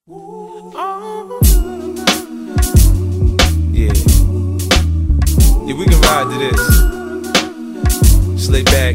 Yeah, we can ride to this. Just lay back,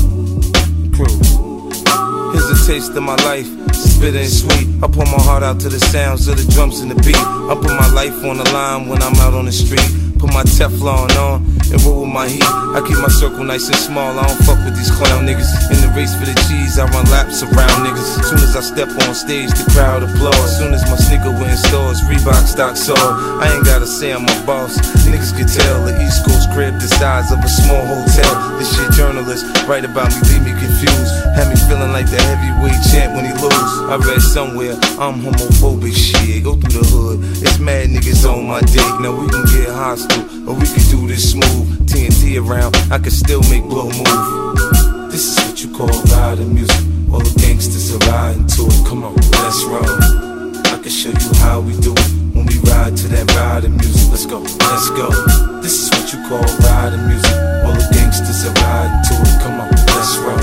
cruise. Here's a taste of my life, bitter and sweet. I pour my heart out to the sounds of the drums and the beat. I put my life on the line when I'm out on the street. Put my Teflon on and roll with my heat. I keep my circle nice and small, I don't fuck with these clown niggas. In the race for the cheese, I run laps around niggas. As soon as I step on stage, the crowd applause. As soon as my sneaker went in stores, Reebok stock sold. I ain't gotta say I'm a boss, niggas can tell. The East Coast crib the size of a small hotel. This shit journalists write about me, leave me confused. Had me feeling like the heavyweight champ when he lose. I read somewhere, I'm homophobic, shit. Go through the hood, it's mad niggas on my dick. Now we can get hostile, or we can do this smooth. TNT around, I can still make blow move. This is what you call riding music. All the gangsters are riding to it. Come on, let's roll. I can show you how we do it when we ride to that riding music. Let's go, let's go. This is what you call riding music. All the gangsters are riding to it. Come on, let's roll.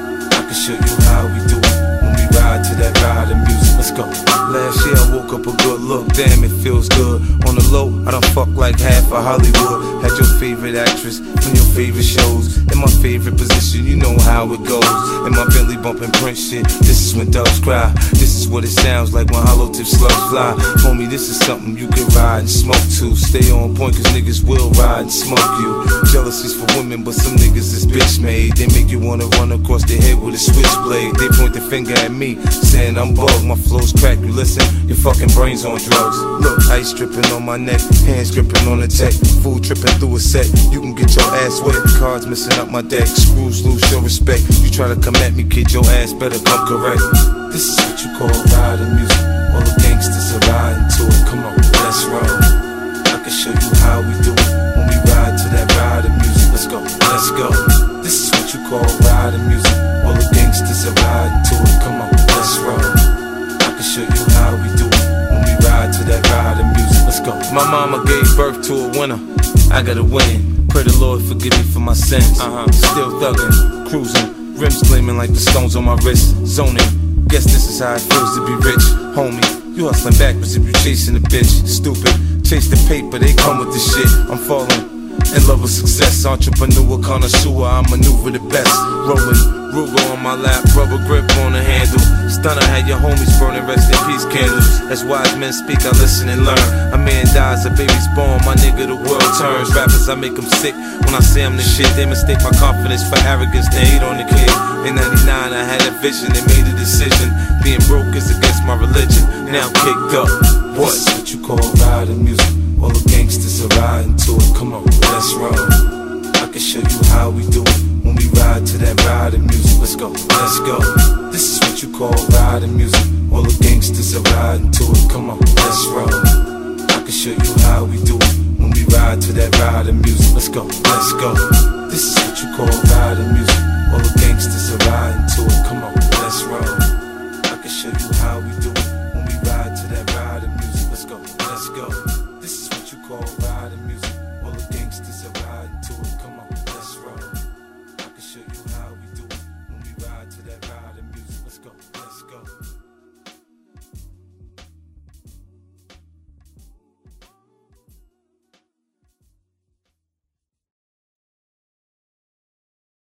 I can show you how we do it when we ride to that riding music. Let's go. Last year I woke up a good look, damn it feels good. On the low, I done fucked like half of Hollywood. Had your favorite actress from your favorite shows. In my favorite position, you know how it goes. In my Bentley bumping Prince shit, this is when doves cry. This is what it sounds like when hollow tip slugs fly. Homie, this is something you can ride and smoke to. Stay on point cause niggas will ride and smoke you. Jealousy's for women, but some niggas is bitch made. They make you wanna run across their head with a switchblade. They point the finger at me, saying I'm bugged. My flow's crack, you listen, your fucking brain's on drugs. Look, ice dripping on my neck, hands gripping on the tech. Food tripping through a set, you can get your ass wet. Cards missing up my deck, screws loose, show respect. You try to come at me, kid, your ass better come correct. This is what you call riding music. All the gangsters are riding to it. Come on, let's roll. I can show you how we do it when we ride to that riding music. Let's go, let's go. This is what you call riding music. All the gangsters are riding to it. Come on, let's roll. I can show you how we do it when we ride to that riding music. Let's go. My mama gave birth to a winner, I gotta win. Pray the Lord forgive me for my sins. Still thuggin', cruising, rims gleaming like the stones on my wrist. Zoning, guess this is how it feels to be rich. Homie, you hustling backwards if you chasing a bitch. Stupid, chase the paper, they come with the shit. I'm falling in love with success. Entrepreneur, connoisseur, I maneuver the best. Rolling, Ruger on my lap, rubber grip on the handle. Stunner had your homies burning rest in peace candles. As wise men speak, I listen and learn. A man dies, a baby's born, my nigga, the world turns. Rappers, I make them sick when I say I'm the shit. They mistake my confidence for arrogance, they hate on the kid. In 99, I had a vision and made a decision. Being broke is against my religion, now I'm kicked up. What? This is what you call riding music. All the gangsters are riding to it. Come on, let's roll. I can show you how we do it when we ride to that riding music. Let's go, let's go. This is what you call riding music. All the gangsters are riding to it. Come on, let's roll. I can show you how we do it when we ride to that riding music. Let's go, let's go. This is what you call riding music. All the gangsters are riding to it. Come on.